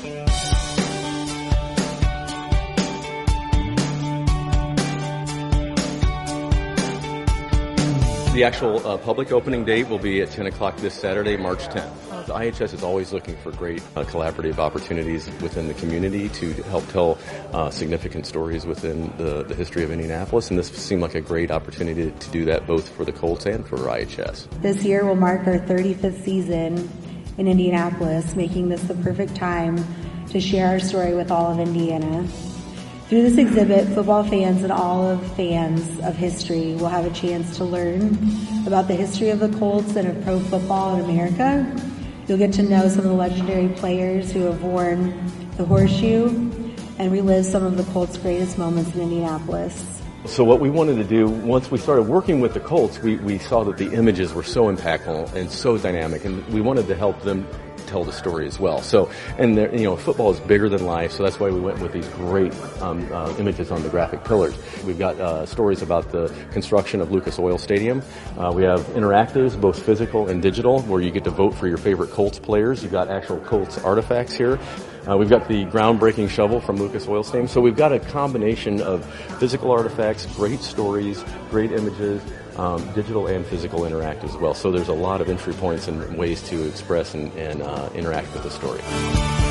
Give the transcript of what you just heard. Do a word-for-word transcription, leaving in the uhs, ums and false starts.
The actual uh, public opening date will be at ten o'clock this Saturday, March tenth. The I H S is always looking for great uh, collaborative opportunities within the community to help tell uh, significant stories within the, the history of Indianapolis, and this seemed like a great opportunity to do that both for the Colts and for I H S. This year will mark our thirty-fifth season in Indianapolis, making this the perfect time to share our story with all of Indiana. Through this exhibit, football fans and all of fans of history will have a chance to learn about the history of the Colts and of pro football in America. You'll get to know some of the legendary players who have worn the horseshoe and relive some of the Colts' greatest moments in Indianapolis. So what we wanted to do, once we started working with the Colts, we, we saw that the images were so impactful and so dynamic, and we wanted to help them tell the story as well. So, and there, you know, football is bigger than life, so that's why we went with these great um, uh, images on the graphic pillars. We've got uh, stories about the construction of Lucas Oil Stadium. Uh, we have interactives, both physical and digital, where you get to vote for your favorite Colts players. You've got actual Colts artifacts here. Uh, we've got the groundbreaking shovel from Lucas Oil Stadium. So we've got a combination of physical artifacts, great stories, great images, Um, digital and physical interact as well. So there's a lot of entry points and ways to express and, and uh, interact with the story.